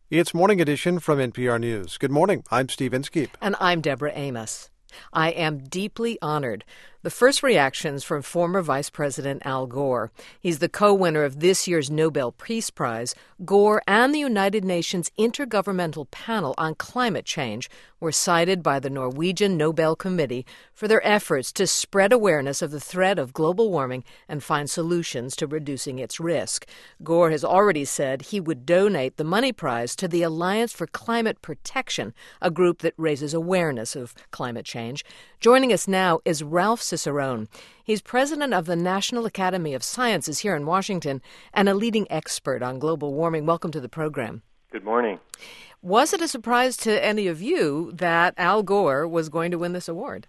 It's Morning Edition from NPR News. Good morning. I'm Steve Inskeep. And I'm Deborah Amos. I am deeply honored. The first reactions from former Vice President Al Gore. He's the co-winner of this year's Nobel Peace Prize. Gore and the United Nations Intergovernmental Panel on Climate Change were cited by the Norwegian Nobel Committee for their efforts to spread awareness of the threat of global warming and find solutions to reducing its risk. Gore has already said he would donate the money prize to the Alliance for Climate Protection, a group that raises awareness of climate change. Joining us now is Ralph Cicerone. He's president of the National Academy of Sciences here in Washington and a leading expert on global warming. Welcome to the program. Good morning. Was it a surprise to any of you that Al Gore was going to win this award?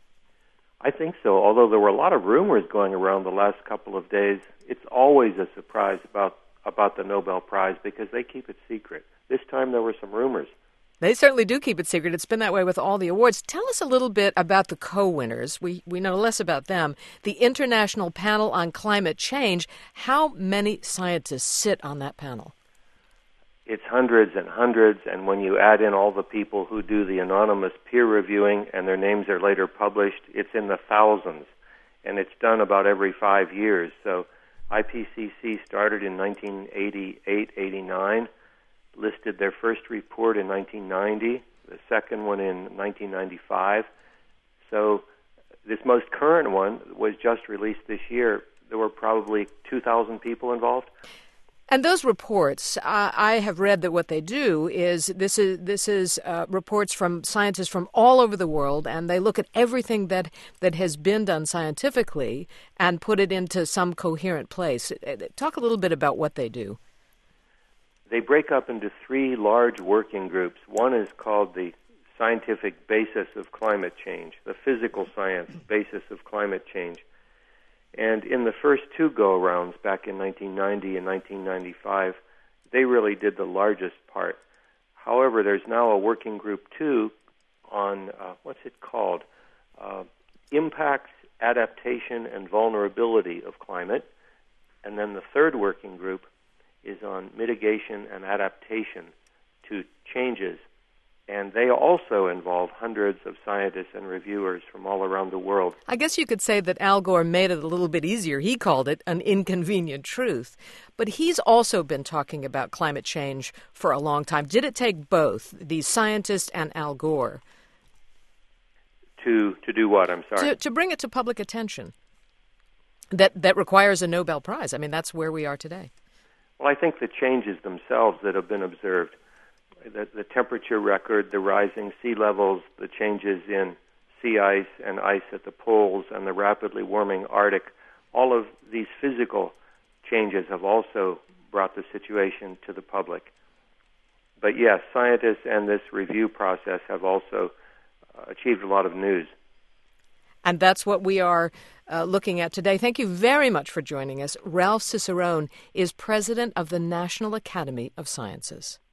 I think so, although there were a lot of rumors going around the last couple of days. It's always a surprise about the Nobel Prize because they keep it secret. This time there were some rumors. They certainly do keep it secret. It's been that way with all the awards. Tell us a little bit about the co-winners. We know less about them. The International Panel on Climate Change. How many scientists sit on that panel? It's hundreds and hundreds, and when you add in all the people who do the anonymous peer reviewing and their names are later published, it's in the thousands, and it's done about every 5 years. So IPCC started in 1988-89, listed their first report in 1990, the second one in 1995. So this most current one was just released this year. There were probably 2,000 people involved. And those reports, I have read that what they do is this is reports from scientists from all over the world, and they look at everything that has been done scientifically and put it into some coherent place. Talk a little bit about what they do. They break up into three large working groups. One is called the scientific basis of climate change, the physical science basis of climate change. And in the first two go-arounds back in 1990 and 1995, they really did the largest part. However, there's now a working group, too, on, impacts, adaptation, and vulnerability of climate. And then the third working group is on mitigation and adaptation to changes. And they also involve hundreds of scientists and reviewers from all around the world. I guess you could say that Al Gore made it a little bit easier. He called it an inconvenient truth. But he's also been talking about climate change for a long time. Did it take both, the scientist and Al Gore? To do what? I'm sorry. To bring it to public attention. That requires a Nobel Prize. I mean, that's where we are today. Well, I think the changes themselves that have been observed, the temperature record, the rising sea levels, the changes in sea ice and ice at the poles, and the rapidly warming Arctic, all of these physical changes have also brought the situation to the public. But yes, scientists and this review process have also achieved a lot of news. And that's what we are looking at today. Thank you very much for joining us. Ralph Cicerone is president of the National Academy of Sciences.